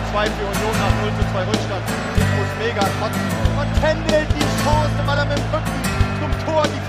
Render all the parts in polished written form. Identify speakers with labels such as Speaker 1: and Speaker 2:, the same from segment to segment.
Speaker 1: 2 für Union nach 0:2 Rückstand. Ich muss mega kotzen. Und Kendall die Chance, weil er mit dem Rücken zum Tor die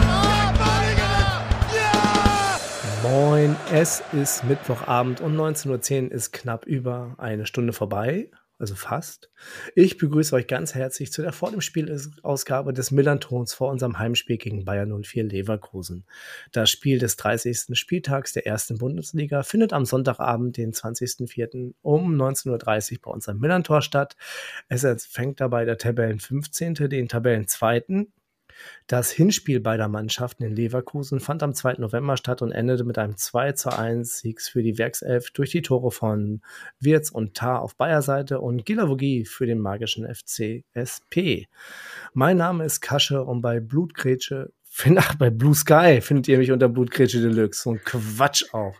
Speaker 2: Moin, es ist Mittwochabend und 19:10 Uhr ist knapp über eine Stunde vorbei, also fast. Ich begrüße euch ganz herzlich zu der Vor dem Spiel-Ausgabe des Millern-Tons vor unserem Heimspiel gegen Bayer 04 Leverkusen. Das Spiel des 30. Spieltags der ersten Bundesliga findet am Sonntagabend, den 20.04. um 19:30 Uhr bei uns am Millern-Tor statt. Es empfängt dabei der Tabellen 15., den Tabellen 2. Das Hinspiel beider Mannschaften in Leverkusen fand am 2. November statt und endete mit einem 2:1 Siegs für die Werkself durch die Tore von Wirtz und Tah auf Bayer-Seite und Guilavogui für den magischen FC SP. Mein Name ist Kasche und bei Blutgrätsche, bei Blue Sky findet ihr mich unter Blutgrätsche Deluxe. So ein Quatsch auch.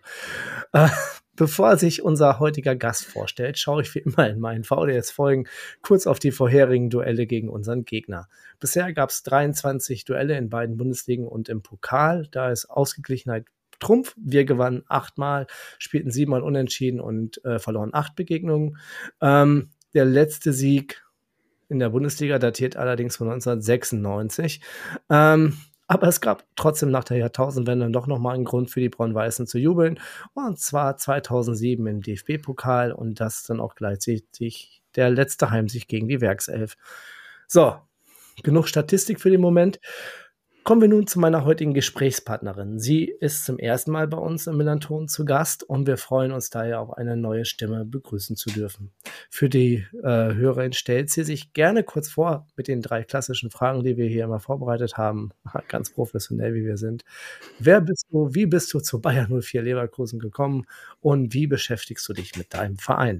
Speaker 2: Bevor sich unser heutiger Gast vorstellt, schaue ich wie immer in meinen VDS-Folgen kurz auf die vorherigen Duelle gegen unseren Gegner. Bisher gab es 23 Duelle in beiden Bundesligen und im Pokal. Da ist Ausgeglichenheit Trumpf. Wir gewannen 8-mal, spielten 7-mal unentschieden und verloren 8 Begegnungen. Der letzte Sieg in der Bundesliga datiert allerdings von 1996. Aber es gab trotzdem nach der Jahrtausendwende doch nochmal einen Grund für die Braun-Weißen zu jubeln. Und zwar 2007 im DFB-Pokal und das dann auch gleichzeitig der letzte Heimsieg gegen die Werkself. So, genug Statistik für den Moment. Kommen wir nun zu meiner heutigen Gesprächspartnerin. Sie ist zum ersten Mal bei uns im Millern-Ton zu Gast und wir freuen uns daher auch eine neue Stimme begrüßen zu dürfen. Für die Hörerin stellt sie sich gerne kurz vor mit den 3 klassischen Fragen, die wir hier immer vorbereitet haben. Ganz professionell, wie wir sind. Wer bist du? Wie bist du zu Bayer 04 Leverkusen gekommen? Und wie beschäftigst du dich mit deinem Verein?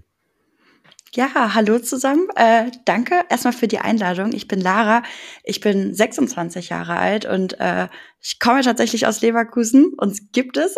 Speaker 3: Ja, hallo zusammen. Danke erstmal für die Einladung. Ich bin Lara, ich bin 26 Jahre alt und ich komme tatsächlich aus Leverkusen, uns gibt es.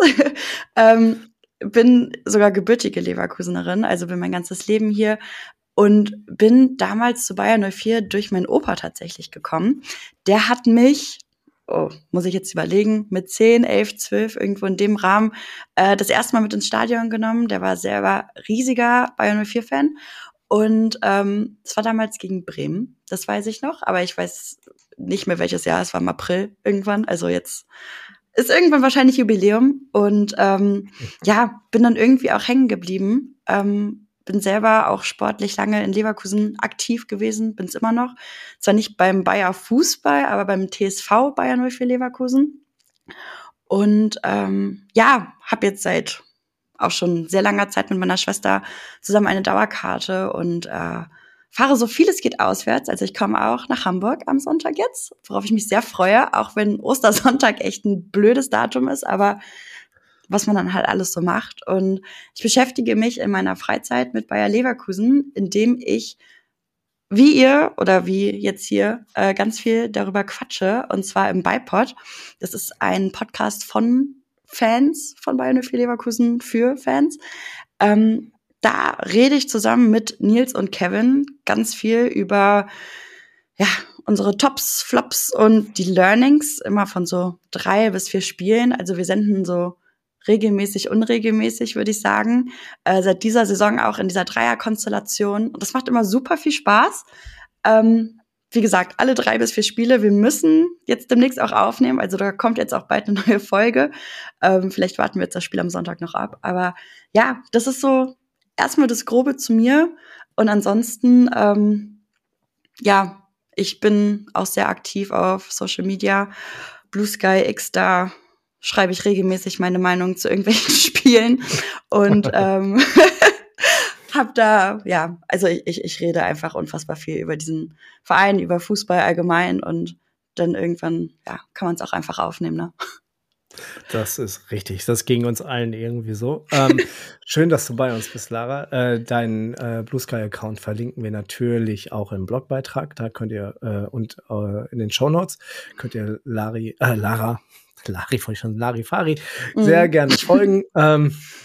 Speaker 3: Bin sogar gebürtige Leverkusenerin, also bin mein ganzes Leben hier und bin damals zu Bayer 04 durch meinen Opa tatsächlich gekommen. Der hat mich, muss ich jetzt überlegen, mit 10, 11, 12, irgendwo in dem Rahmen, das erste Mal mit ins Stadion genommen. Der war selber riesiger Bayer 04-Fan. Und es war damals gegen Bremen, das weiß ich noch, aber ich weiß nicht mehr, welches Jahr, es war im April irgendwann, also jetzt ist irgendwann wahrscheinlich Jubiläum und ja, bin dann irgendwie auch hängen geblieben, bin selber auch sportlich lange in Leverkusen aktiv gewesen, bin's immer noch, zwar nicht beim Bayer Fußball, aber beim TSV Bayer 04 Leverkusen und ja, habe jetzt seit auch schon sehr langer Zeit mit meiner Schwester zusammen eine Dauerkarte und fahre so viel es geht auswärts. Also ich komme auch nach Hamburg am Sonntag jetzt, worauf ich mich sehr freue, auch wenn Ostersonntag echt ein blödes Datum ist, aber was man dann halt alles so macht. Und ich beschäftige mich in meiner Freizeit mit Bayer Leverkusen, indem ich, wie ihr oder wie jetzt hier, ganz viel darüber quatsche, und zwar im BayPod. Das ist ein Podcast von Fans von Bayer 04 Leverkusen für Fans. Da rede ich zusammen mit Nils und Kevin ganz viel über unsere Tops, Flops und die Learnings, immer von so 3 bis 4 Spielen. Also wir senden so regelmäßig, unregelmäßig, würde ich sagen. Seit dieser Saison auch in dieser Dreierkonstellation. Und das macht immer super viel Spaß. Wie gesagt, alle 3 bis 4 Spiele. Wir müssen jetzt demnächst auch aufnehmen. Also da kommt jetzt auch bald eine neue Folge. Vielleicht warten wir jetzt das Spiel am Sonntag noch ab. Aber ja, das ist so erstmal das Grobe zu mir. Und ansonsten, ja, ich bin auch sehr aktiv auf Social Media. Blue Sky, X, da schreibe ich regelmäßig meine Meinung zu irgendwelchen Spielen. Und hab da, ja, also ich rede einfach unfassbar viel über diesen Verein, über Fußball allgemein und dann irgendwann, ja, kann man es auch einfach aufnehmen, ne?
Speaker 2: Das ist richtig. Das ging uns allen irgendwie so. Schön, dass du bei uns bist, Lara. Deinen Blue Sky-Account verlinken wir natürlich auch im Blogbeitrag. Da könnt ihr und in den Shownotes könnt ihr Larifari sehr gerne folgen.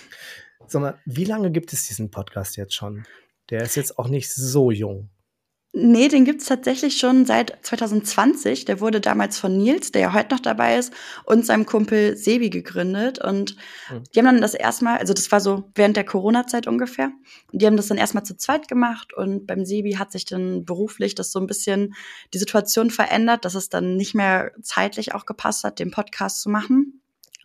Speaker 2: Sag mal, wie lange gibt es diesen Podcast jetzt schon? Der ist jetzt auch nicht so jung.
Speaker 3: Nee, den gibt's tatsächlich schon seit 2020. Der wurde damals von Nils, der ja heute noch dabei ist, und seinem Kumpel Sebi gegründet. Und die haben dann das erstmal, also das war so während der Corona-Zeit ungefähr. Und die haben das dann erstmal zu zweit gemacht. Und beim Sebi hat sich dann beruflich das so ein bisschen die Situation verändert, dass es dann nicht mehr zeitlich auch gepasst hat, den Podcast zu machen.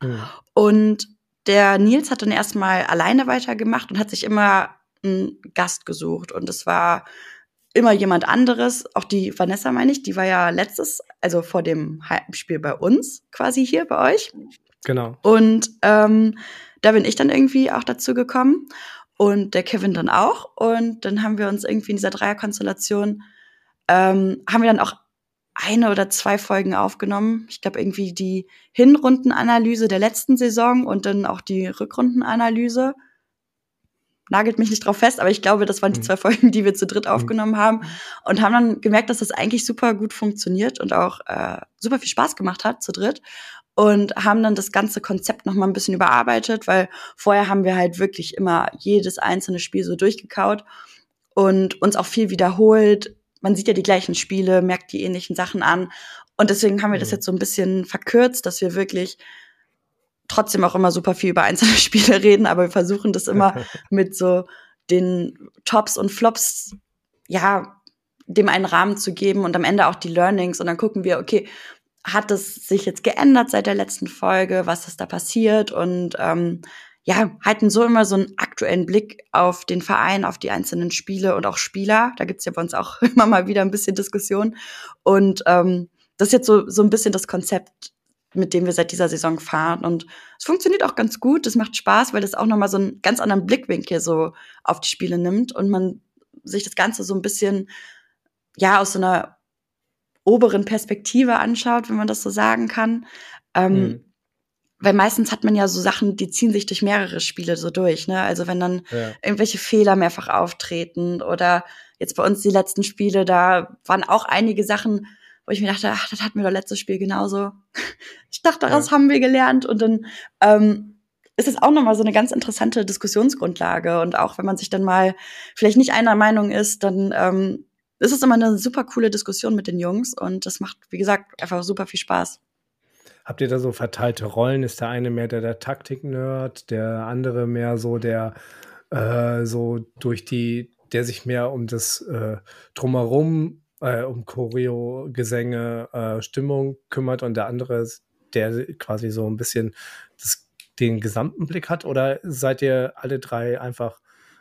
Speaker 3: Und der Nils hat dann erstmal alleine weitergemacht und hat sich immer einen Gast gesucht. Und es war immer jemand anderes, auch die Vanessa meine ich, die war ja also vor dem Heimspiel bei uns, quasi hier bei euch.
Speaker 2: Genau.
Speaker 3: Und da bin ich dann irgendwie auch dazu gekommen und der Kevin dann auch. Und dann haben wir uns irgendwie in dieser Dreierkonstellation, haben wir dann auch 1 oder 2 Folgen aufgenommen. Ich glaube irgendwie die Hinrundenanalyse der letzten Saison und dann auch die Rückrundenanalyse. Nagelt mich nicht drauf fest, aber ich glaube, das waren die 2 Folgen, die wir zu dritt aufgenommen haben und haben dann gemerkt, dass das eigentlich super gut funktioniert und auch super viel Spaß gemacht hat zu dritt und haben dann das ganze Konzept noch mal ein bisschen überarbeitet, weil vorher haben wir halt wirklich immer jedes einzelne Spiel so durchgekaut und uns auch viel wiederholt. Man sieht ja die gleichen Spiele, merkt die ähnlichen Sachen an und deswegen haben wir das jetzt so ein bisschen verkürzt, dass wir wirklich trotzdem auch immer super viel über einzelne Spiele reden, aber wir versuchen das immer mit so den Tops und Flops, ja, dem einen Rahmen zu geben und am Ende auch die Learnings. Und dann gucken wir, okay, hat es sich jetzt geändert seit der letzten Folge? Was ist da passiert? Und ja, halten so immer so einen aktuellen Blick auf den Verein, auf die einzelnen Spiele und auch Spieler. Da gibt's ja bei uns auch immer mal wieder ein bisschen Diskussion. Und das ist jetzt so ein bisschen das Konzept, mit dem wir seit dieser Saison fahren. Und es funktioniert auch ganz gut. Es macht Spaß, weil das auch nochmal so einen ganz anderen Blickwinkel so auf die Spiele nimmt und man sich das Ganze so ein bisschen, ja, aus so einer oberen Perspektive anschaut, wenn man das so sagen kann. Weil meistens hat man ja so Sachen, die ziehen sich durch mehrere Spiele so durch, ne? Also wenn dann irgendwelche Fehler mehrfach auftreten oder jetzt bei uns die letzten Spiele, da waren auch einige Sachen, wo ich mir dachte, ach, das hatten wir doch letztes Spiel genauso. Ich dachte, daraus haben wir gelernt. Und dann ist es auch nochmal so eine ganz interessante Diskussionsgrundlage. Und auch wenn man sich dann mal vielleicht nicht einer Meinung ist, dann ist es immer eine super coole Diskussion mit den Jungs. Und das macht, wie gesagt, einfach super viel Spaß.
Speaker 2: Habt ihr da so verteilte Rollen? Ist der eine mehr der Taktik-Nerd, der andere mehr so der der sich mehr um das Drumherum, um Choreo, Gesänge, Stimmung kümmert und der andere, der quasi so ein bisschen den gesamten Blick hat? Oder seid ihr alle 3 einfach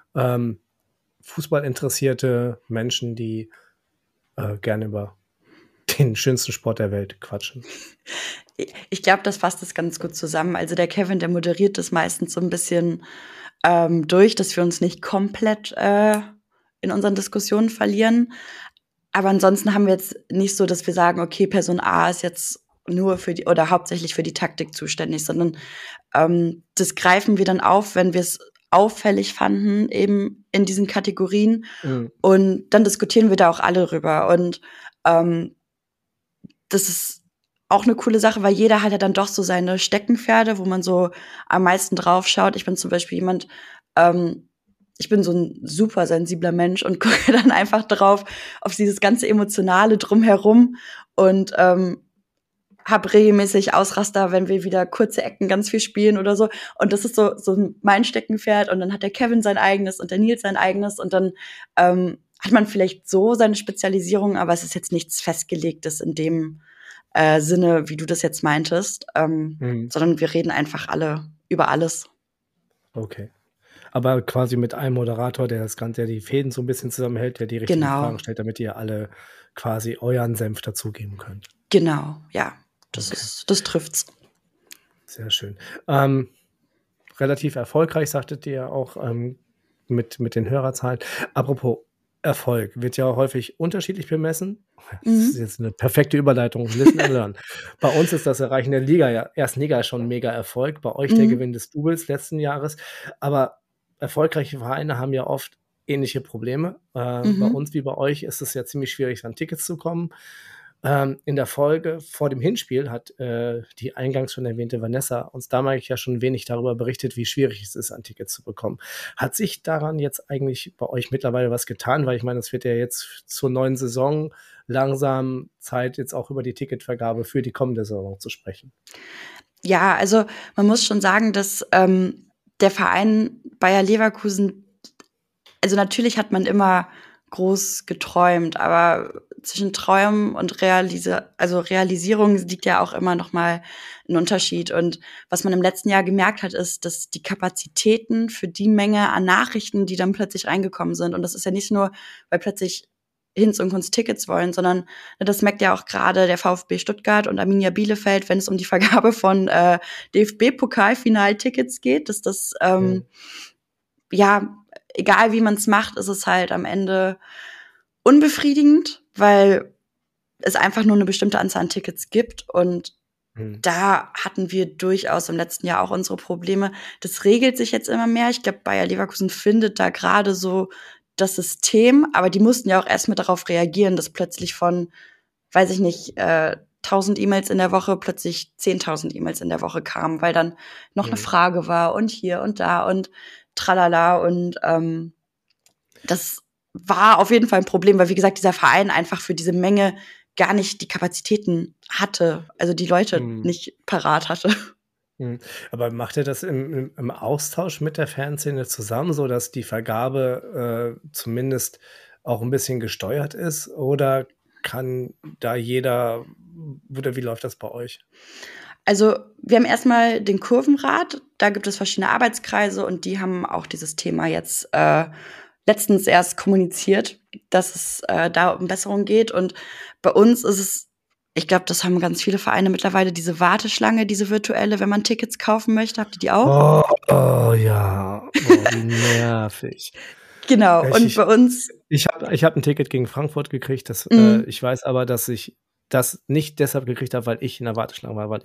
Speaker 2: fußballinteressierte Menschen, die gerne über den schönsten Sport der Welt quatschen?
Speaker 3: Ich glaube, das fasst es ganz gut zusammen. Also der Kevin, der moderiert das meistens so ein bisschen durch, dass wir uns nicht komplett in unseren Diskussionen verlieren. Aber ansonsten haben wir jetzt nicht so, dass wir sagen, okay, Person A ist jetzt nur für die oder hauptsächlich für die Taktik zuständig, sondern das greifen wir dann auf, wenn wir es auffällig fanden, eben in diesen Kategorien. Und dann diskutieren wir da auch alle drüber. Und das ist auch eine coole Sache, weil jeder hat ja dann doch so seine Steckenpferde, wo man so am meisten drauf schaut. Ich bin zum Beispiel jemand, ich bin so ein super sensibler Mensch und gucke dann einfach drauf, auf dieses ganze Emotionale drumherum und habe regelmäßig Ausraster, wenn wir wieder kurze Ecken ganz viel spielen oder so. Und das ist so mein Steckenpferd. Und dann hat der Kevin sein eigenes und der Nils sein eigenes. Und dann hat man vielleicht so seine Spezialisierung, aber es ist jetzt nichts Festgelegtes in dem Sinne, wie du das jetzt meintest, sondern wir reden einfach alle über alles.
Speaker 2: Okay. Aber quasi mit einem Moderator, der die Fäden so ein bisschen zusammenhält, der die richtigen Fragen stellt, damit ihr alle quasi euren Senf dazugeben könnt.
Speaker 3: Genau, ja. Das trifft's.
Speaker 2: Sehr schön. Relativ erfolgreich, sagtet ihr ja auch mit den Hörerzahlen. Apropos Erfolg, wird ja häufig unterschiedlich bemessen. Das ist jetzt eine perfekte Überleitung. Listen and learn. Bei uns ist das Erreichen der ersten Liga schon ein mega Erfolg. Bei euch der Gewinn des Doubles letzten Jahres. Aber erfolgreiche Vereine haben ja oft ähnliche Probleme. Bei uns wie bei euch ist es ja ziemlich schwierig, an Tickets zu kommen. In der Folge vor dem Hinspiel hat die eingangs schon erwähnte Vanessa uns damals ja schon wenig darüber berichtet, wie schwierig es ist, ein Ticket zu bekommen. Hat sich daran jetzt eigentlich bei euch mittlerweile was getan? Weil ich meine, es wird ja jetzt zur neuen Saison langsam Zeit, jetzt auch über die Ticketvergabe für die kommende Saison zu sprechen.
Speaker 3: Ja, also man muss schon sagen, dass der Verein Bayer Leverkusen, also natürlich hat man immer groß geträumt, aber zwischen Träumen und Realisierung liegt ja auch immer noch mal ein Unterschied. Und was man im letzten Jahr gemerkt hat, ist, dass die Kapazitäten für die Menge an Nachrichten, die dann plötzlich reingekommen sind, und das ist ja nicht nur, weil plötzlich Hinz und Kunst Tickets wollen, sondern das merkt ja auch gerade der VfB Stuttgart und Arminia Bielefeld, wenn es um die Vergabe von DFB-Pokalfinal-Tickets geht, dass das ja, egal wie man es macht, ist es halt am Ende unbefriedigend, weil es einfach nur eine bestimmte Anzahl an Tickets gibt. Und da hatten wir durchaus im letzten Jahr auch unsere Probleme. Das regelt sich jetzt immer mehr. Ich glaube, Bayer Leverkusen findet da gerade so das System, aber die mussten ja auch erstmal darauf reagieren, dass plötzlich von, weiß ich nicht, 1000 E-Mails in der Woche plötzlich 10.000 E-Mails in der Woche kamen, weil dann noch eine Frage war und hier und da und tralala. Und das war auf jeden Fall ein Problem, weil, wie gesagt, dieser Verein einfach für diese Menge gar nicht die Kapazitäten hatte, also die Leute nicht parat hatte.
Speaker 2: Aber macht ihr das im Austausch mit der Fanszene zusammen, so dass die Vergabe zumindest auch ein bisschen gesteuert ist? Oder kann da jeder, oder wie läuft das bei euch?
Speaker 3: Also wir haben erstmal den Kurvenrat, da gibt es verschiedene Arbeitskreise und die haben auch dieses Thema jetzt letztens erst kommuniziert, dass es da um Besserung geht. Und bei uns ist es, ich glaube, das haben ganz viele Vereine mittlerweile, diese Warteschlange, diese virtuelle, wenn man Tickets kaufen möchte. Habt ihr die auch?
Speaker 2: Oh ja, wie nervig.
Speaker 3: Genau, ja, und bei uns...
Speaker 2: Ich hab ein Ticket gegen Frankfurt gekriegt. Ich weiß aber, dass ich das nicht deshalb gekriegt habe, weil ich in der Warteschlange war, weil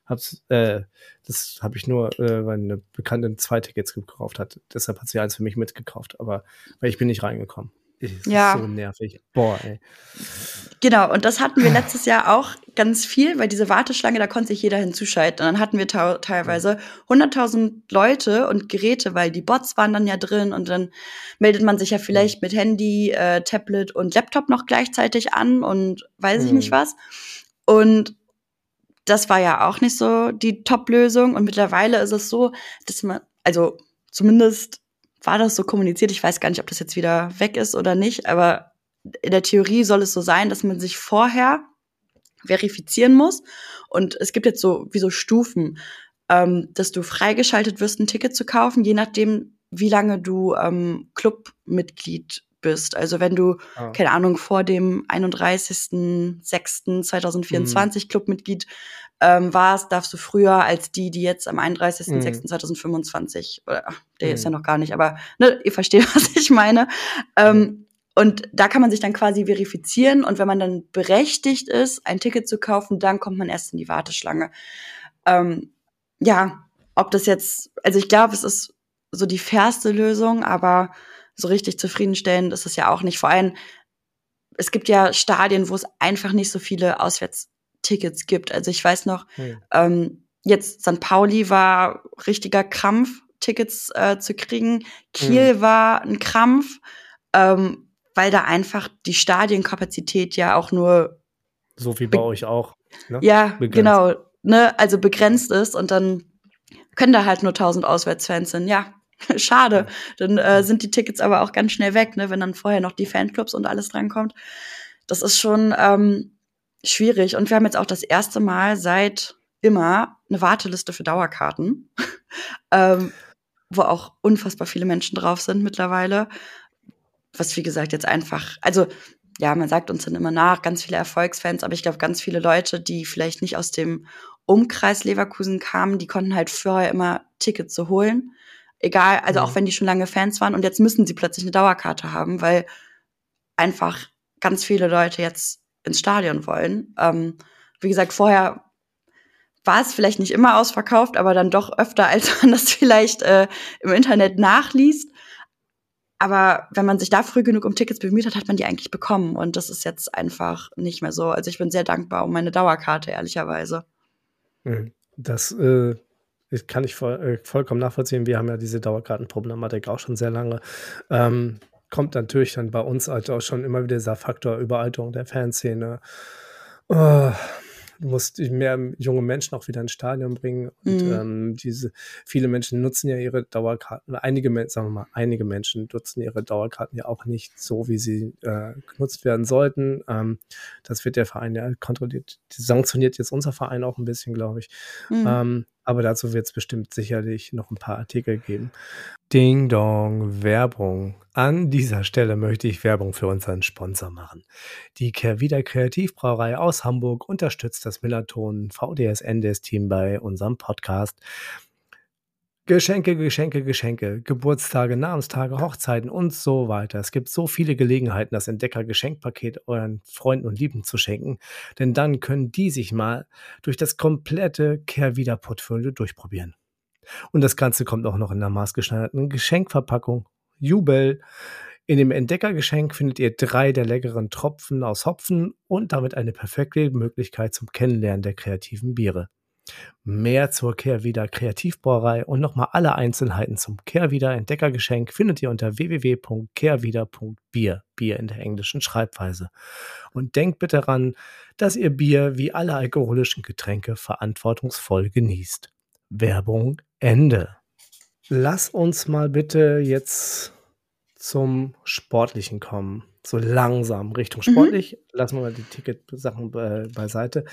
Speaker 2: das habe ich nur, weil eine Bekannte 2 Tickets gekauft hat. Deshalb hat sie eins für mich mitgekauft, aber weil ich bin nicht reingekommen. Das ist so nervig. Boah, ey.
Speaker 3: Genau, und das hatten wir letztes Jahr auch ganz viel, weil diese Warteschlange, da konnte sich jeder hinzuschalten. Und dann hatten wir teilweise 100.000 Leute und Geräte, weil die Bots waren dann ja drin und dann meldet man sich ja vielleicht mit Handy, Tablet und Laptop noch gleichzeitig an und weiß ich nicht was. Und das war ja auch nicht so die Top-Lösung. Und mittlerweile ist es so, dass man, also zumindest war das so kommuniziert, ich weiß gar nicht, ob das jetzt wieder weg ist oder nicht, aber in der Theorie soll es so sein, dass man sich vorher verifizieren muss. Und es gibt jetzt so wie so Stufen, dass du freigeschaltet wirst, ein Ticket zu kaufen, je nachdem, wie lange du Clubmitglied bist. Also wenn du, keine Ahnung, vor dem 31.06.2024 Clubmitglied warst, darfst du früher als die jetzt am 31.06.2025, der ist ja noch gar nicht, aber ne, ihr versteht, was ich meine. Und da kann man sich dann quasi verifizieren und wenn man dann berechtigt ist, ein Ticket zu kaufen, dann kommt man erst in die Warteschlange. Ja, ob das jetzt, also ich glaube, es ist so die fairste Lösung, aber so richtig zufriedenstellend ist es ja auch nicht. Vor allem, es gibt ja Stadien, wo es einfach nicht so viele Auswärtstickets gibt. Also ich weiß noch, jetzt St. Pauli war richtiger Krampf, Tickets zu kriegen. Kiel war ein Krampf, weil da einfach die Stadienkapazität ja auch nur
Speaker 2: so wie bei euch auch. Ne?
Speaker 3: Ja, begrenzt. Genau. Ne, also begrenzt ist und dann können da halt nur 1000 Auswärtsfans sein. Ja, schade. Dann sind die Tickets aber auch ganz schnell weg, ne, wenn dann vorher noch die Fanclubs und alles drankommt. Das ist schon schwierig. Und wir haben jetzt auch das erste Mal seit immer eine Warteliste für Dauerkarten, wo auch unfassbar viele Menschen drauf sind mittlerweile. Was, wie gesagt, jetzt einfach, also ja, man sagt uns dann immer nach, ganz viele Erfolgsfans, aber ich glaube, ganz viele Leute, die vielleicht nicht aus dem Umkreis Leverkusen kamen, die konnten halt vorher immer Tickets so holen. Egal, also auch wenn die schon lange Fans waren und jetzt müssen sie plötzlich eine Dauerkarte haben, weil einfach ganz viele Leute jetzt ins Stadion wollen. Wie gesagt, vorher war es vielleicht nicht immer ausverkauft, aber dann doch öfter, als man das vielleicht im Internet nachliest. Aber wenn man sich da früh genug um Tickets bemüht hat, hat man die eigentlich bekommen. Und das ist jetzt einfach nicht mehr so. Also ich bin sehr dankbar um meine Dauerkarte, ehrlicherweise.
Speaker 2: Das kann ich vollkommen nachvollziehen. Wir haben ja diese Dauerkartenproblematik auch schon sehr lange. Kommt natürlich dann bei uns halt auch schon immer wieder dieser Faktor Überalterung der Fanszene. Du musst mehr junge Menschen auch wieder ins Stadion bringen. Und viele Menschen nutzen ja ihre Dauerkarten. Einige Menschen nutzen ihre Dauerkarten ja auch nicht so, wie sie genutzt werden sollten. Das wird der Verein ja kontrolliert. Sanktioniert jetzt unser Verein auch ein bisschen, glaube ich. Aber dazu wird es bestimmt sicherlich noch ein paar Artikel geben. Ding Dong, Werbung. An dieser Stelle möchte ich Werbung für unseren Sponsor machen. Die Kehrwieder Kreativbrauerei aus Hamburg unterstützt das Millanton VDS-NDS-Team bei unserem Podcast. Geschenke, Geburtstage, Namenstage, Hochzeiten und so weiter. Es gibt so viele Gelegenheiten, das Entdecker-Geschenkpaket euren Freunden und Lieben zu schenken, denn dann können die sich mal durch das komplette Kehrwieder-Portfolio durchprobieren. Und das Ganze kommt auch noch in einer maßgeschneiderten Geschenkverpackung. Jubel! In dem Entdeckergeschenk findet ihr 3 der leckeren Tropfen aus Hopfen und damit eine perfekte Möglichkeit zum Kennenlernen der kreativen Biere. Mehr zur Kehrwieder Kreativbrauerei und nochmal alle Einzelheiten zum Kehrwieder Entdeckergeschenk findet ihr unter www.kehrwieder.bier, Bier in der englischen Schreibweise. Und denkt bitte daran, dass ihr Bier wie alle alkoholischen Getränke verantwortungsvoll genießt. Werbung Ende. Lass uns mal bitte jetzt zum Sportlichen kommen. So langsam Richtung sportlich. Lassen wir mal die Ticketsachen beiseite.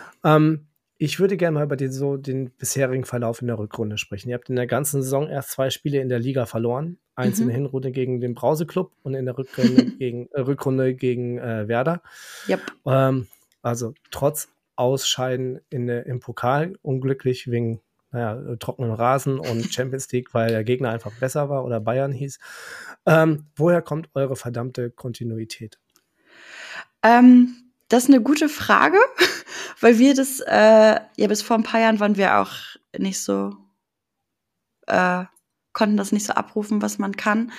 Speaker 2: Ich würde gerne mal über den bisherigen Verlauf in der Rückrunde sprechen. Ihr habt in der ganzen Saison erst 2 Spiele in der Liga verloren. Eins in der Hinrunde gegen den Brause-Club und in der Rückrunde gegen Werder.
Speaker 3: Yep.
Speaker 2: Also trotz Ausscheiden im Pokal, unglücklich wegen trockenen Rasen und Champions League, weil der Gegner einfach besser war oder Bayern hieß. Woher kommt eure verdammte Kontinuität?
Speaker 3: Das ist eine gute Frage, weil wir das, bis vor ein paar Jahren waren wir auch nicht so, konnten das nicht so abrufen, was man kann.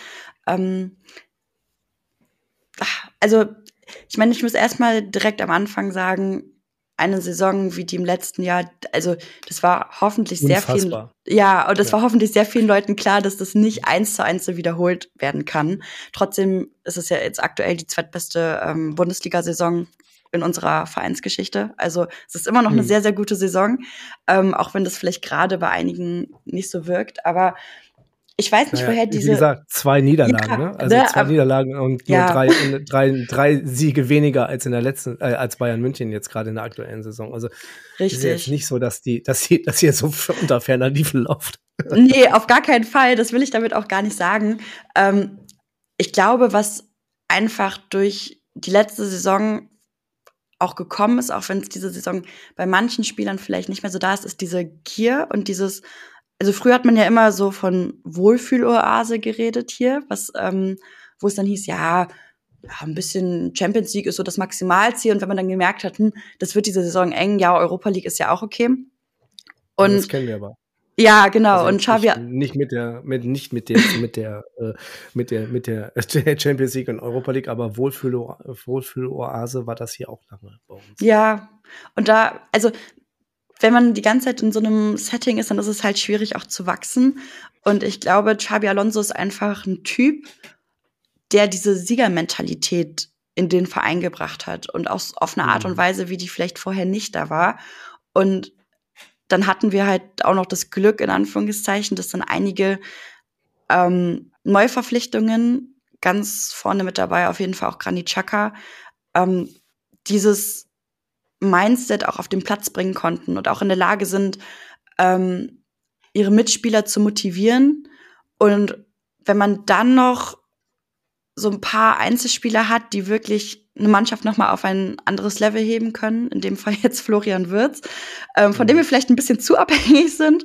Speaker 3: Also, ich meine, ich muss erstmal direkt am Anfang sagen, eine Saison wie die im letzten Jahr, also das war hoffentlich sehr vielen, war hoffentlich sehr vielen Leuten klar, dass das nicht 1:1 so wiederholt werden kann. Trotzdem ist es ja jetzt aktuell die zweitbeste Bundesliga-Saison in unserer Vereinsgeschichte. Also es ist immer noch eine sehr, sehr gute Saison, auch wenn das vielleicht gerade bei einigen nicht so wirkt. Aber ich weiß nicht, woher diese...
Speaker 2: Wie gesagt, 2 Niederlagen, ne? Also 2 Niederlagen und nur 3 Siege weniger als in der letzten, als Bayern München jetzt gerade in der aktuellen Saison. Also
Speaker 3: richtig.
Speaker 2: Ist ja jetzt nicht so, dass ihr so unter ferner Liefen läuft.
Speaker 3: Nee, auf gar keinen Fall. Das will ich damit auch gar nicht sagen. Ich glaube, was einfach durch die letzte Saison auch gekommen ist, auch wenn es diese Saison bei manchen Spielern vielleicht nicht mehr so da ist, ist diese Gier und dieses, also früher hat man ja immer so von Wohlfühloase geredet hier, wo es dann hieß, ein bisschen Champions League ist so das Maximalziel, und wenn man dann gemerkt hat, das wird diese Saison eng, Europa League ist ja auch okay. Und
Speaker 2: das kennen wir aber.
Speaker 3: Ja, genau. Also und Xavi
Speaker 2: nicht mit der Champions League und Europa League, aber Wohlfühloase war das hier auch lange bei uns.
Speaker 3: Ja, und wenn man die ganze Zeit in so einem Setting ist, dann ist es halt schwierig auch zu wachsen. Und ich glaube, Xabi Alonso ist einfach ein Typ, der diese Siegermentalität in den Verein gebracht hat und auch auf eine Art und Weise, wie die vielleicht vorher nicht da war. Und dann hatten wir halt auch noch das Glück, in Anführungszeichen, dass dann einige Neuverpflichtungen, ganz vorne mit dabei auf jeden Fall auch Granit Xhaka, dieses Mindset auch auf den Platz bringen konnten und auch in der Lage sind, ihre Mitspieler zu motivieren. Und wenn man dann noch so ein paar Einzelspieler hat, die wirklich eine Mannschaft noch mal auf ein anderes Level heben können, in dem Fall jetzt Florian Wirtz, von dem wir vielleicht ein bisschen zu abhängig sind,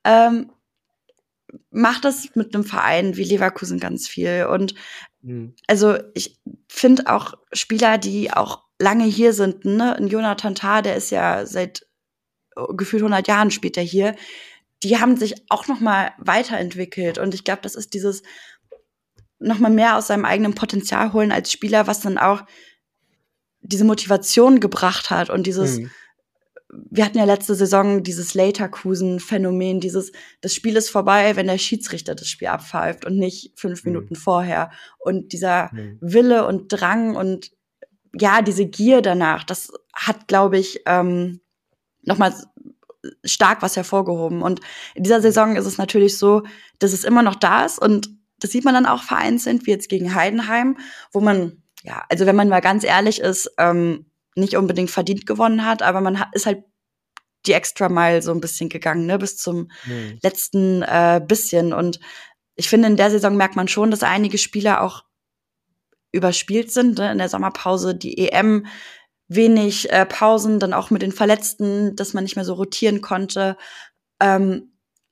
Speaker 3: macht das mit einem Verein wie Leverkusen ganz viel. Und also ich finde auch Spieler, die auch lange hier sind, ne? Ein Jonathan Tah, der ist ja seit gefühlt 100 Jahren spielt er hier, die haben sich auch noch mal weiterentwickelt. Und ich glaube, das ist dieses noch mal mehr aus seinem eigenen Potenzial holen als Spieler, was dann auch diese Motivation gebracht hat und dieses wir hatten ja letzte Saison dieses Leverkusen-Phänomen, das Spiel ist vorbei, wenn der Schiedsrichter das Spiel abpfeift und nicht 5 Minuten vorher. Und dieser Wille und Drang und ja, diese Gier danach, das hat, glaube ich, nochmal stark was hervorgehoben. Und in dieser Saison ist es natürlich so, dass es immer noch da ist und das sieht man dann auch vereinzelt, wie jetzt gegen Heidenheim, wo man, ja, also wenn man mal ganz ehrlich ist, nicht unbedingt verdient gewonnen hat, aber ist halt die Extra Mile so ein bisschen gegangen, ne, bis zum letzten bisschen. Und ich finde, in der Saison merkt man schon, dass einige Spieler auch überspielt sind, ne? In der Sommerpause die EM, wenig Pausen, dann auch mit den Verletzten, dass man nicht mehr so rotieren konnte. Und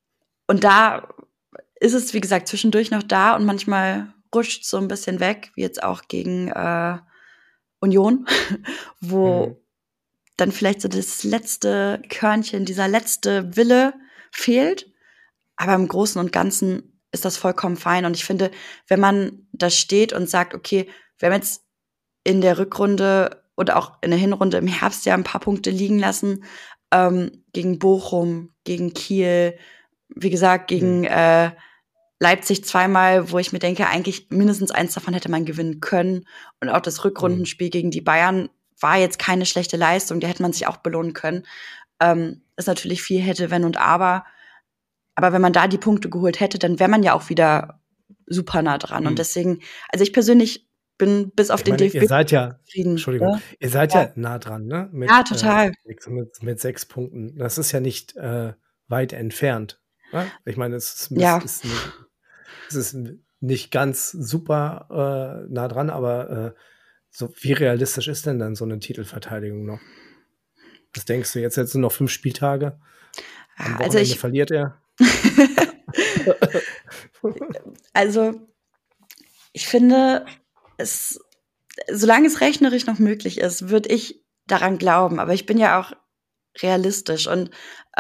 Speaker 3: da ist es, wie gesagt, zwischendurch noch da und manchmal rutscht so ein bisschen weg, wie jetzt auch gegen Union, wo dann vielleicht so das letzte Körnchen, dieser letzte Wille fehlt. Aber im Großen und Ganzen ist das vollkommen fein. Und ich finde, wenn man da steht und sagt, okay, wir haben jetzt in der Rückrunde oder auch in der Hinrunde im Herbst ja ein paar Punkte liegen lassen, gegen Bochum, gegen Kiel, wie gesagt, gegen Leipzig zweimal, wo ich mir denke, eigentlich mindestens eins davon hätte man gewinnen können. Und auch das Rückrundenspiel gegen die Bayern war jetzt keine schlechte Leistung, da hätte man sich auch belohnen können. Ist natürlich viel hätte, wenn und aber. Aber wenn man da die Punkte geholt hätte, dann wäre man ja auch wieder super nah dran. Und deswegen, also ich persönlich bin bis auf den DFB
Speaker 2: ihr seid ja,
Speaker 3: zufrieden.
Speaker 2: Entschuldigung,
Speaker 3: Ne?
Speaker 2: ihr seid ja nah dran, ne?
Speaker 3: Ja, total.
Speaker 2: Mit 6 Punkten. Das ist ja nicht weit entfernt. Ne? Ich meine, es ist nicht ganz super nah dran, aber so wie realistisch ist denn dann so eine Titelverteidigung noch? Was denkst du? Jetzt sind noch 5 Spieltage. Am Wochenende verliert er.
Speaker 3: Also, ich finde, solange es rechnerisch noch möglich ist, würde ich daran glauben. Aber ich bin ja auch realistisch. Und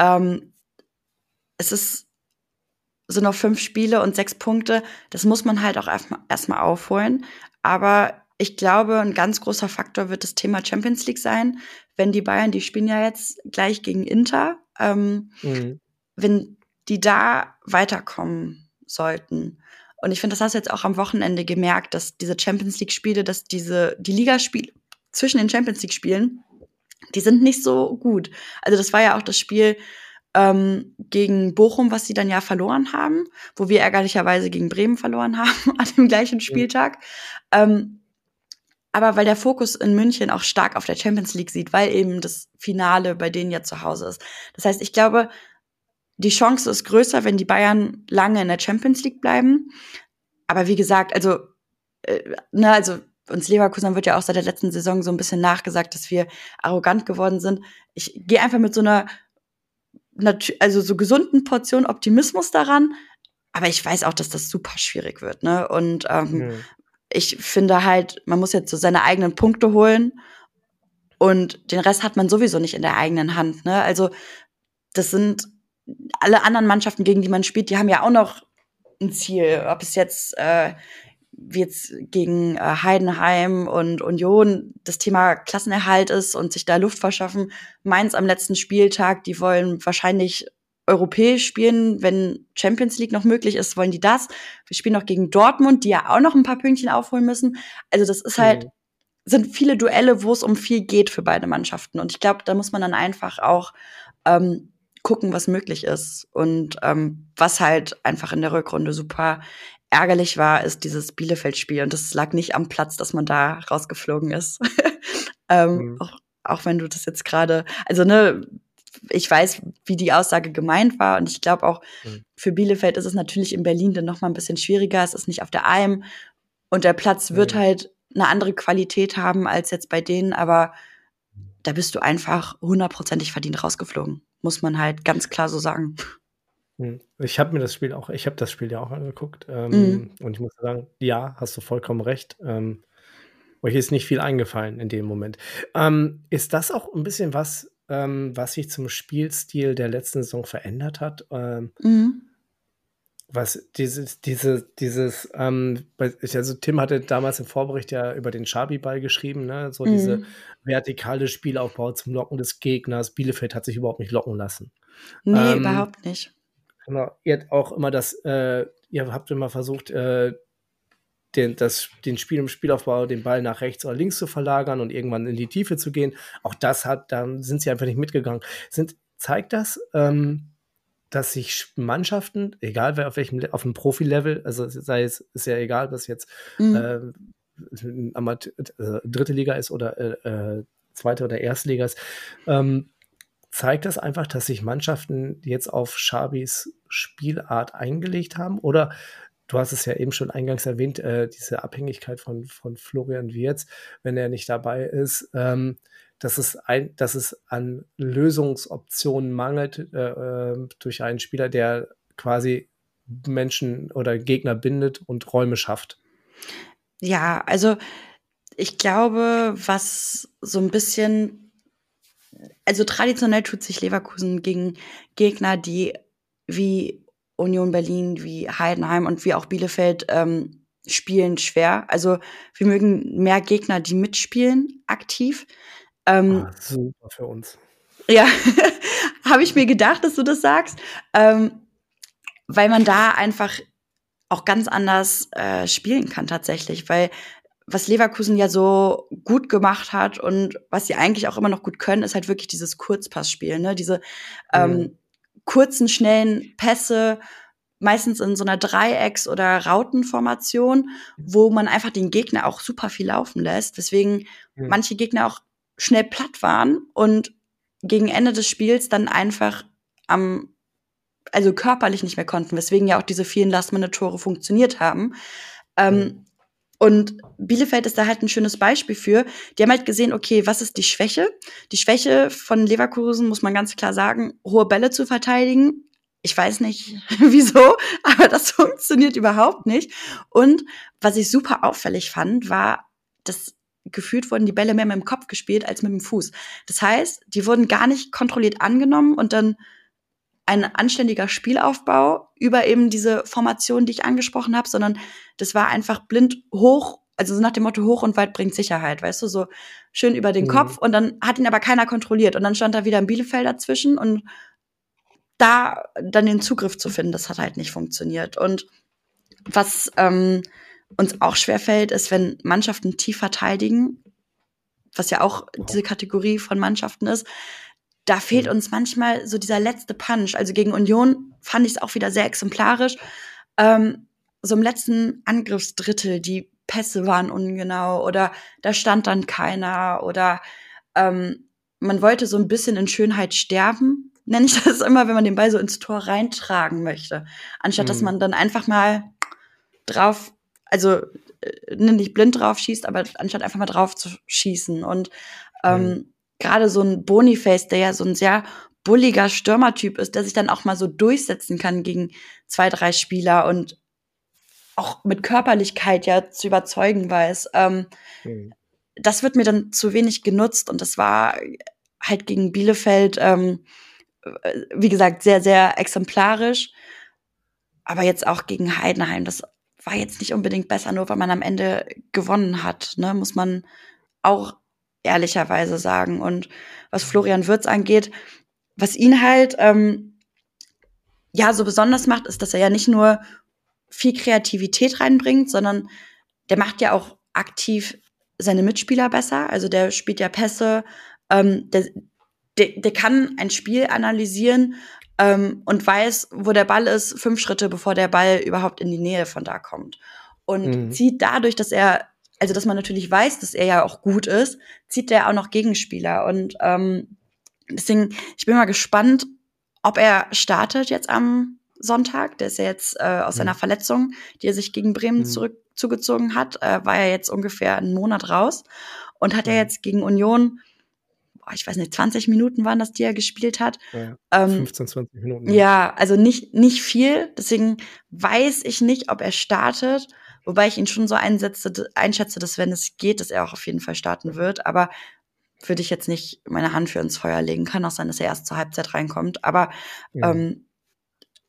Speaker 3: es ist so noch 5 Spiele und 6 Punkte. Das muss man halt auch erstmal aufholen. Aber ich glaube, ein ganz großer Faktor wird das Thema Champions League sein. Wenn die Bayern, die spielen ja jetzt gleich gegen Inter, wenn die da weiterkommen sollten. Und ich finde, das hast du jetzt auch am Wochenende gemerkt, dass diese Champions League-Spiele, dass die Ligaspiele zwischen den Champions League-Spielen, die sind nicht so gut. Also das war ja auch das Spiel gegen Bochum, was sie dann ja verloren haben, wo wir ärgerlicherweise gegen Bremen verloren haben an dem gleichen Spieltag. Aber weil der Fokus in München auch stark auf der Champions League sieht, weil eben das Finale bei denen ja zu Hause ist. Das heißt, ich glaube, die Chance ist größer, wenn die Bayern lange in der Champions League bleiben. Aber wie gesagt, also uns Leverkusen wird ja auch seit der letzten Saison so ein bisschen nachgesagt, dass wir arrogant geworden sind. Ich gehe einfach mit so einer so gesunden Portion Optimismus daran. Aber ich weiß auch, dass das super schwierig wird, ne? Und ich finde halt, man muss jetzt so seine eigenen Punkte holen und den Rest hat man sowieso nicht in der eigenen Hand, ne? Also das sind alle anderen Mannschaften, gegen die man spielt, die haben ja auch noch ein Ziel. Ob es jetzt wie jetzt gegen Heidenheim und Union das Thema Klassenerhalt ist und sich da Luft verschaffen. Mainz am letzten Spieltag, die wollen wahrscheinlich europäisch spielen, wenn Champions League noch möglich ist, wollen die das. Wir spielen noch gegen Dortmund, die ja auch noch ein paar Pünktchen aufholen müssen. Also das ist halt, sind viele Duelle, wo es um viel geht für beide Mannschaften. Und ich glaube, da muss man dann einfach auch gucken, was möglich ist. Und was halt einfach in der Rückrunde super ärgerlich war, ist dieses Bielefeld-Spiel. Und das lag nicht am Platz, dass man da rausgeflogen ist. Auch wenn du das jetzt gerade, also ne, ich weiß, wie die Aussage gemeint war. Und ich glaube auch, für Bielefeld ist es natürlich in Berlin dann noch mal ein bisschen schwieriger. Es ist nicht auf der Alm. Und der Platz wird halt eine andere Qualität haben als jetzt bei denen. Aber da bist du einfach 100%ig verdient rausgeflogen. Muss man halt ganz klar so sagen.
Speaker 2: Ich habe das Spiel ja auch angeguckt. Und ich muss sagen, ja, hast du vollkommen recht. Euch ist nicht viel eingefallen in dem Moment. Ist das auch ein bisschen was sich zum Spielstil der letzten Saison verändert hat? was also Tim hatte damals im Vorbericht ja über den Schabi-Ball geschrieben, ne? So diese vertikale Spielaufbau zum Locken des Gegners. Bielefeld hat sich überhaupt nicht locken lassen.
Speaker 3: Nee, überhaupt nicht.
Speaker 2: Genau. Ihr habt auch immer ihr habt immer versucht, den Spielaufbau, den Ball nach rechts oder links zu verlagern und irgendwann in die Tiefe zu gehen. Auch da sind sie einfach nicht mitgegangen. Zeigt das, dass sich Mannschaften, egal wer auf dem Profi-Level, also sei es, ist ja egal, ob das jetzt dritte Liga ist oder zweite oder erste Liga ist, zeigt das einfach, dass sich Mannschaften jetzt auf Schabis Spielart eingelegt haben? Oder du hast es ja eben schon eingangs erwähnt, diese Abhängigkeit von Florian Wirtz, wenn er nicht dabei ist, dass es an Lösungsoptionen mangelt durch einen Spieler, der quasi Menschen oder Gegner bindet und Räume schafft.
Speaker 3: Ja, also ich glaube, was so ein bisschen, also traditionell tut sich Leverkusen gegen Gegner, die wie Union Berlin, wie Heidenheim und wie auch Bielefeld spielen, schwer. Also wir mögen mehr Gegner, die mitspielen, aktiv.
Speaker 2: Super für uns.
Speaker 3: Ja, habe ich mir gedacht, dass du das sagst, weil man da einfach auch ganz anders spielen kann tatsächlich, weil was Leverkusen ja so gut gemacht hat und was sie eigentlich auch immer noch gut können, ist halt wirklich dieses Kurzpassspiel, ne? Diese kurzen, schnellen Pässe, meistens in so einer Dreiecks- oder Rautenformation, wo man einfach den Gegner auch super viel laufen lässt, weswegen manche Gegner auch schnell platt waren und gegen Ende des Spiels dann einfach also körperlich nicht mehr konnten, weswegen ja auch diese vielen Last-Minute-Tore funktioniert haben. Und Bielefeld ist da halt ein schönes Beispiel für. Die haben halt gesehen, okay, was ist die Schwäche? Die Schwäche von Leverkusen, muss man ganz klar sagen, hohe Bälle zu verteidigen. Ich weiß nicht, wieso, aber das funktioniert überhaupt nicht. Und was ich super auffällig fand, war, dass gefühlt wurden die Bälle mehr mit dem Kopf gespielt als mit dem Fuß. Das heißt, die wurden gar nicht kontrolliert angenommen und dann ein anständiger Spielaufbau über eben diese Formation, die ich angesprochen habe, sondern das war einfach blind hoch, also so nach dem Motto hoch und weit bringt Sicherheit, weißt du, so schön über den Kopf und dann hat ihn aber keiner kontrolliert und dann stand da wieder ein Bielefeld dazwischen und da dann den Zugriff zu finden, das hat halt nicht funktioniert. Und was uns auch schwerfällt, ist, wenn Mannschaften tief verteidigen, was ja auch diese Kategorie von Mannschaften ist, da fehlt uns manchmal so dieser letzte Punch. Also gegen Union fand ich es auch wieder sehr exemplarisch. So im letzten Angriffsdrittel, die Pässe waren ungenau oder da stand dann keiner oder man wollte so ein bisschen in Schönheit sterben, nenne ich das immer, wenn man den Ball so ins Tor reintragen möchte. Anstatt dass man dann einfach mal drauf, also nicht blind drauf schießt, aber anstatt einfach mal drauf zu schießen. Und gerade so ein Boniface, der ja so ein sehr bulliger Stürmertyp ist, der sich dann auch mal so durchsetzen kann gegen 2, 3 Spieler und auch mit Körperlichkeit ja zu überzeugen weiß. Das wird mir dann zu wenig genutzt und das war halt gegen Bielefeld, wie gesagt, sehr, sehr exemplarisch. Aber jetzt auch gegen Heidenheim, das war jetzt nicht unbedingt besser, nur weil man am Ende gewonnen hat, ne, muss man auch ehrlicherweise sagen. Und was Florian Wirtz angeht, was ihn halt so besonders macht, ist, dass er ja nicht nur viel Kreativität reinbringt, sondern der macht ja auch aktiv seine Mitspieler besser. Also der spielt ja Pässe, der kann ein Spiel analysieren und weiß, wo der Ball ist, 5 Schritte, bevor der Ball überhaupt in die Nähe von da kommt. Und zieht dadurch, dass man natürlich weiß, dass er ja auch gut ist, zieht er auch noch Gegenspieler. Und deswegen, ich bin mal gespannt, ob er startet jetzt am Sonntag. Der ist ja jetzt aus seiner Verletzung, die er sich gegen Bremen zugezogen hat, war er jetzt ungefähr einen Monat raus und hat er jetzt gegen Union, ich weiß nicht, 20 Minuten waren das, die er gespielt hat.
Speaker 2: Ja, 15, 20 Minuten.
Speaker 3: Ja, also nicht viel. Deswegen weiß ich nicht, ob er startet. Wobei ich ihn schon so einschätze, dass wenn es geht, dass er auch auf jeden Fall starten wird. Aber würde ich jetzt nicht meine Hand für ins Feuer legen. Kann auch sein, dass er erst zur Halbzeit reinkommt. Aber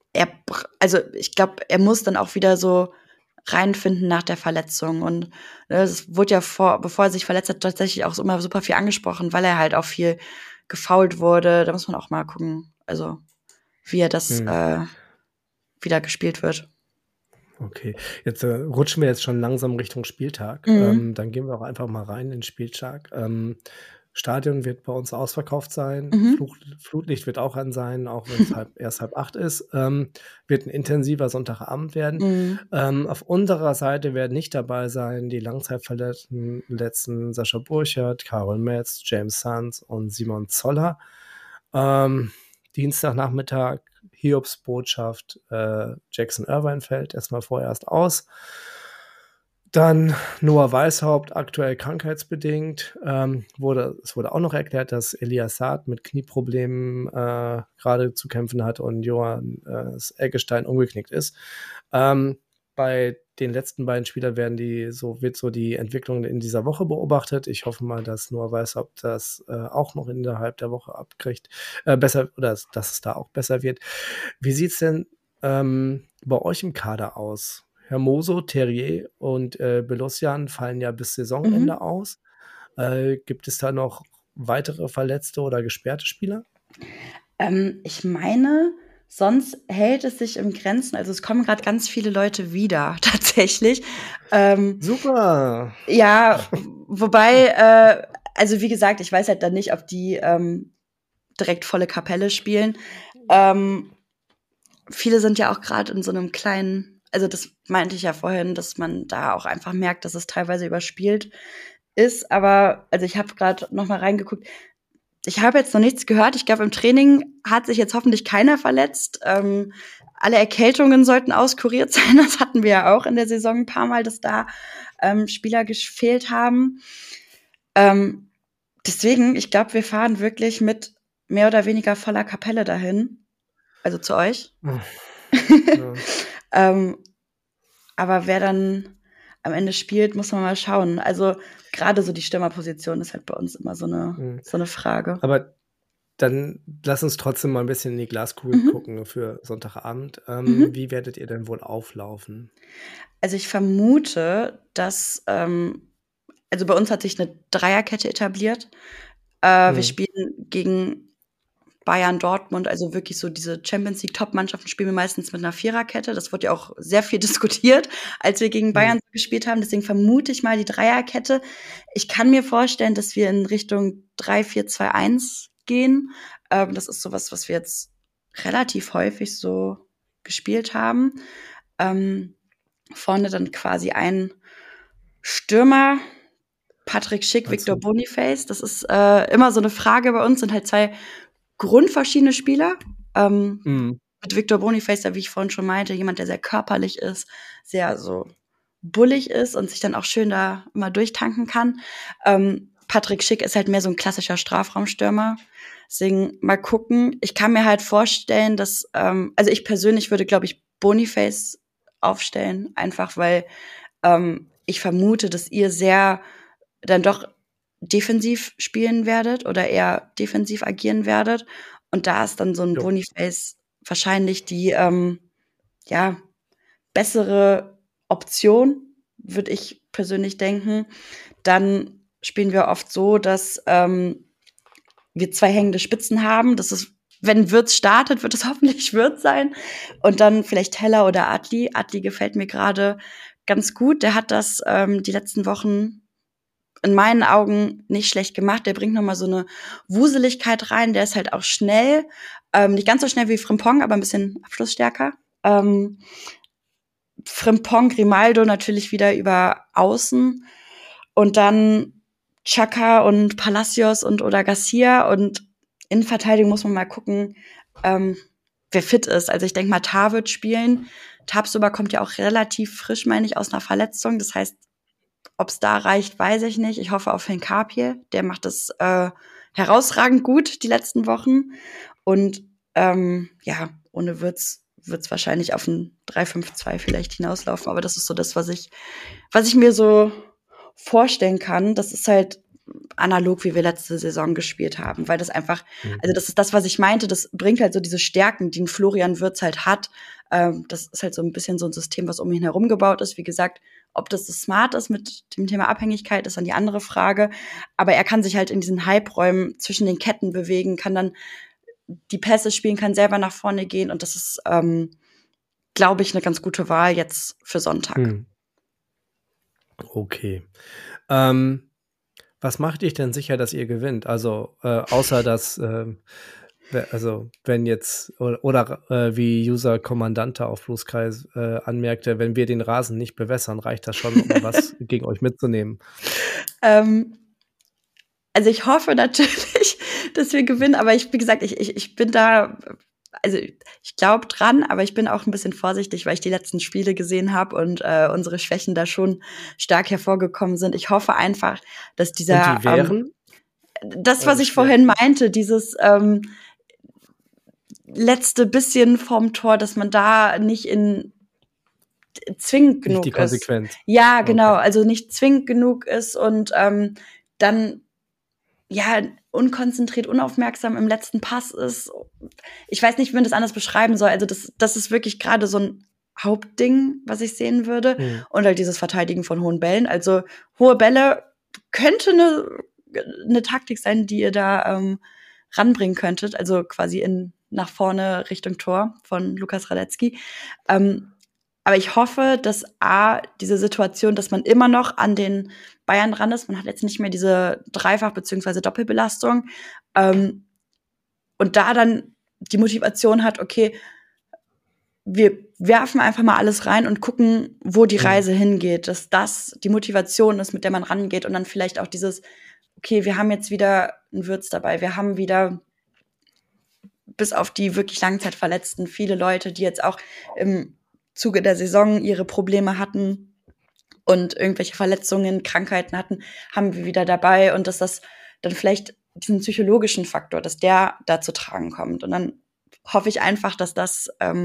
Speaker 3: also ich glaube, er muss dann auch wieder so reinfinden nach der Verletzung. Und es wurde ja bevor er sich verletzt hat, tatsächlich auch immer super viel angesprochen, weil er halt auch viel gefoult wurde. Da muss man auch mal gucken, also wie er das wieder gespielt wird.
Speaker 2: Okay, jetzt rutschen wir jetzt schon langsam Richtung Spieltag.
Speaker 3: Mhm.
Speaker 2: Dann gehen wir auch einfach mal rein in den Spieltag. Stadion wird bei uns ausverkauft sein.
Speaker 3: Mhm.
Speaker 2: Flutlicht wird auch an sein, auch wenn es erst 7:30 ist. Wird ein intensiver Sonntagabend werden.
Speaker 3: Mhm.
Speaker 2: Auf unserer Seite werden nicht dabei sein die Langzeitverletzten Sascha Burchert, Karol Metz, James Sanz und Simon Zoller. Dienstagnachmittag Hiobs Botschaft, Jackson Irvine fällt erstmal vorerst aus. Dann Noah Weishaupt, aktuell krankheitsbedingt. Es wurde auch noch erklärt, dass Elias Saad mit Knieproblemen gerade zu kämpfen hat und Johann Eggestein umgeknickt ist. Bei den letzten beiden Spielern wird so die Entwicklung in dieser Woche beobachtet. Ich hoffe mal, dass Noah Weishaupt das auch noch innerhalb der Woche abkriegt, besser, oder dass es da auch besser wird. Wie sieht's denn bei euch im Kader aus? Hermoso, Terrier und Belosian fallen ja bis Saisonende
Speaker 3: Mhm.
Speaker 2: aus. Gibt es da noch weitere verletzte oder gesperrte Spieler?
Speaker 3: Ich meine, sonst hält es sich im Grenzen. Also es kommen gerade ganz viele Leute wieder, tatsächlich.
Speaker 2: Super!
Speaker 3: Ja, wobei, also wie gesagt, ich weiß halt dann nicht, ob die direkt volle Kapelle spielen. Viele sind ja auch gerade in so einem kleinen, also das meinte ich ja vorhin, dass man da auch einfach merkt, dass es teilweise überspielt ist. Aber also ich habe gerade noch mal reingeguckt. Ich habe jetzt noch nichts gehört. Ich glaube, im Training hat sich jetzt hoffentlich keiner verletzt. Alle Erkältungen sollten auskuriert sein. Das hatten wir ja auch in der Saison ein paar Mal, dass da Spieler gefehlt haben. Deswegen, ich glaube, wir fahren wirklich mit mehr oder weniger voller Kapelle dahin. Also zu euch.
Speaker 2: Ja.
Speaker 3: Aber wer dann am Ende spielt, muss man mal schauen. Also gerade so die Stürmerposition ist halt bei uns immer so eine Frage.
Speaker 2: Aber dann lass uns trotzdem mal ein bisschen in die Glaskugel gucken für Sonntagabend. Wie werdet ihr denn wohl auflaufen?
Speaker 3: Also ich vermute, dass also bei uns hat sich eine Dreierkette etabliert. Wir spielen gegen Bayern, Dortmund, also wirklich so diese Champions League Top-Mannschaften spielen wir meistens mit einer Viererkette. Das wurde ja auch sehr viel diskutiert, als wir gegen Bayern gespielt haben. Deswegen vermute ich mal die Dreierkette. Ich kann mir vorstellen, dass wir in Richtung 3-4-2-1 gehen. Das ist sowas, was wir jetzt relativ häufig so gespielt haben. Vorne dann quasi ein Stürmer, Patrick Schick, Victor Boniface. Das ist immer so eine Frage bei uns. Sind halt zwei grundverschiedene Spieler. Mit Victor Boniface, wie ich vorhin schon meinte, jemand, der sehr körperlich ist, sehr so bullig ist und sich dann auch schön da immer durchtanken kann. Patrick Schick ist halt mehr so ein klassischer Strafraumstürmer. Deswegen mal gucken. Ich kann mir halt vorstellen, dass, also ich persönlich würde, glaube ich, Boniface aufstellen, einfach weil ich vermute, dass ihr sehr dann doch defensiv spielen werdet oder eher defensiv agieren werdet. Und da ist dann so ein Boniface wahrscheinlich die bessere Option, würde ich persönlich denken. Dann spielen wir oft so, dass wir zwei hängende Spitzen haben. Das ist, wenn Wirtz startet, wird es hoffentlich Wirtz sein. Und dann vielleicht Heller oder Adli. Adli gefällt mir gerade ganz gut. Der hat das die letzten Wochen in meinen Augen nicht schlecht gemacht. Der bringt nochmal so eine Wuseligkeit rein. Der ist halt auch schnell. Nicht ganz so schnell wie Frimpong, aber ein bisschen abschlussstärker. Frimpong, Grimaldo natürlich wieder über Außen. Und dann Xhaka und Palacios und Oda Garcia. Und in Verteidigung muss man mal gucken, wer fit ist. Also ich denke mal, Tah wird spielen. Tabsoba kommt ja auch relativ frisch, meine ich, aus einer Verletzung. Das heißt, ob es da reicht, weiß ich nicht. Ich hoffe auf Hincapié. Der macht es herausragend gut die letzten Wochen. Und ohne wird's wahrscheinlich auf ein 3-5-2 vielleicht hinauslaufen. Aber das ist so das, was ich mir so vorstellen kann. Das ist halt analog, wie wir letzte Saison gespielt haben, weil das einfach, also das ist das, was ich meinte, das bringt halt so diese Stärken, die ein Florian Wirtz halt hat. Das ist halt so ein bisschen so ein System, was um ihn herum gebaut ist. Wie gesagt, ob das so smart ist mit dem Thema Abhängigkeit, ist dann die andere Frage. Aber er kann sich halt in diesen Halbräumen zwischen den Ketten bewegen, kann dann die Pässe spielen, kann selber nach vorne gehen. Und das ist, glaube ich, eine ganz gute Wahl jetzt für Sonntag.
Speaker 2: Okay. Was macht dich denn sicher, dass ihr gewinnt? Also, außer dass, also, wenn jetzt, oder wie User Kommandante auf Blue Sky anmerkte, wenn wir den Rasen nicht bewässern, reicht das schon, um was gegen euch mitzunehmen?
Speaker 3: Also, ich hoffe natürlich, dass wir gewinnen, aber wie gesagt, ich bin da, also ich glaube dran, aber ich bin auch ein bisschen vorsichtig, weil ich die letzten Spiele gesehen habe und unsere Schwächen da schon stark hervorgekommen sind. Ich hoffe einfach, dass dieser
Speaker 2: Und die wären?
Speaker 3: Das, was ich vorhin meinte, dieses letzte bisschen vom Tor, dass man da nicht zwingend genug ist.
Speaker 2: Nicht die Konsequenz.
Speaker 3: Ja, genau, also nicht zwingend genug ist und dann ja unkonzentriert, unaufmerksam im letzten Pass ist. Ich weiß nicht, wie man das anders beschreiben soll. Also das ist wirklich gerade so ein Hauptding, was ich sehen würde. Und halt dieses Verteidigen von hohen Bällen. Also hohe Bälle könnte eine Taktik sein, die ihr da ranbringen könntet. Also quasi nach vorne Richtung Tor von Lukas Radetzky. Aber ich hoffe, dass diese Situation, dass man immer noch an den Bayern ran ist, man hat jetzt nicht mehr diese Dreifach- bzw. Doppelbelastung, und da dann die Motivation hat, okay, wir werfen einfach mal alles rein und gucken, wo die Reise hingeht, dass das die Motivation ist, mit der man rangeht und dann vielleicht auch dieses, okay, wir haben jetzt wieder einen Wirtz dabei, wir haben wieder bis auf die wirklich Langzeitverletzten viele Leute, die jetzt auch im Zuge der Saison ihre Probleme hatten und irgendwelche Verletzungen, Krankheiten hatten, haben wir wieder dabei und dass das dann vielleicht diesen psychologischen Faktor, dass der da zu tragen kommt. Und dann hoffe ich einfach, dass das,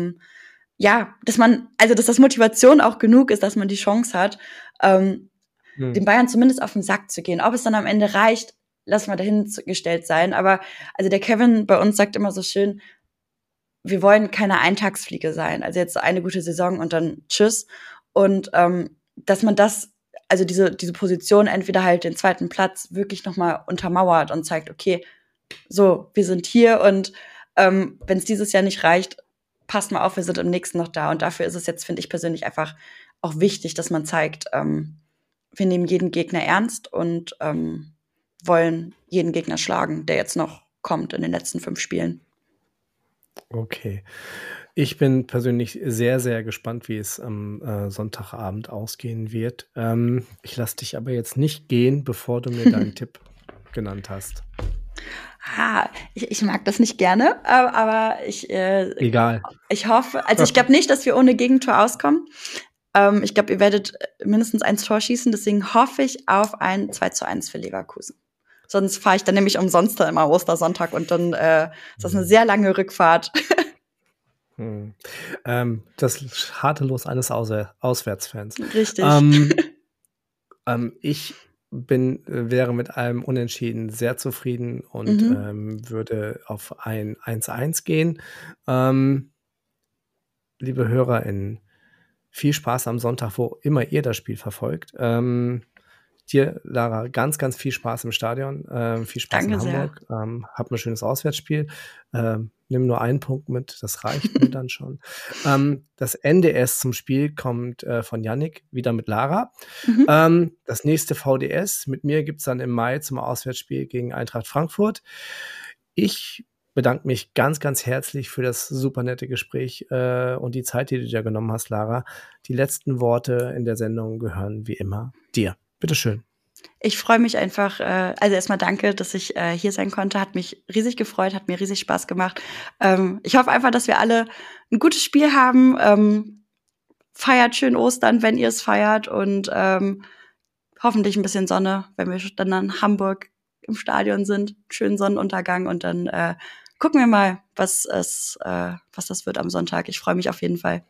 Speaker 3: dass das Motivation auch genug ist, dass man die Chance hat, den Bayern zumindest auf den Sack zu gehen. Ob es dann am Ende reicht, lassen wir dahingestellt sein. Aber also der Kevin bei uns sagt immer so schön, wir wollen keine Eintagsfliege sein. Also jetzt so eine gute Saison und dann tschüss. Und dass man diese Position, entweder halt den zweiten Platz wirklich nochmal untermauert und zeigt, okay, so, wir sind hier und wenn es dieses Jahr nicht reicht, passt mal auf, wir sind im nächsten noch da. Und dafür ist es jetzt, finde ich persönlich, einfach auch wichtig, dass man zeigt, wir nehmen jeden Gegner ernst und wollen jeden Gegner schlagen, der jetzt noch kommt in den letzten 5 Spielen.
Speaker 2: Okay. Ich bin persönlich sehr, sehr gespannt, wie es am Sonntagabend ausgehen wird. Ich lasse dich aber jetzt nicht gehen, bevor du mir deinen Tipp genannt hast.
Speaker 3: Ich mag das nicht gerne, aber
Speaker 2: egal.
Speaker 3: Ich hoffe, also ich glaube nicht, dass wir ohne Gegentor auskommen. Ich glaube, ihr werdet mindestens 1 Tor schießen, deswegen hoffe ich auf ein 2:1 für Leverkusen. Sonst fahre ich dann nämlich umsonst immer Ostersonntag und dann ist das eine sehr lange Rückfahrt.
Speaker 2: Das harte Los eines Auswärtsfans.
Speaker 3: Richtig.
Speaker 2: Ich wäre mit einem Unentschieden sehr zufrieden und würde auf ein 1:1 gehen. Liebe HörerInnen, viel Spaß am Sonntag, wo immer ihr das Spiel verfolgt. Dir, Lara, ganz, ganz viel Spaß im Stadion. Viel Spaß in Hamburg. Hab ein schönes Auswärtsspiel. Nimm nur einen Punkt mit, das reicht mir dann schon. Das NDS zum Spiel kommt von Yannick, wieder mit Lara. Das nächste VDS mit mir gibt's dann im Mai zum Auswärtsspiel gegen Eintracht Frankfurt. Ich bedanke mich ganz, ganz herzlich für das super nette Gespräch und die Zeit, die du dir genommen hast, Lara. Die letzten Worte in der Sendung gehören wie immer dir. Bitteschön.
Speaker 3: Ich freue mich einfach, also erstmal danke, dass ich hier sein konnte. Hat mich riesig gefreut, hat mir riesig Spaß gemacht. Ich hoffe einfach, dass wir alle ein gutes Spiel haben. Feiert schön Ostern, wenn ihr es feiert. Und hoffentlich ein bisschen Sonne, wenn wir dann in Hamburg im Stadion sind. Schönen Sonnenuntergang. Und dann gucken wir mal, was das wird am Sonntag. Ich freue mich auf jeden Fall.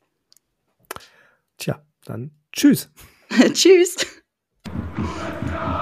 Speaker 2: Tja, dann tschüss.
Speaker 3: Tschüss.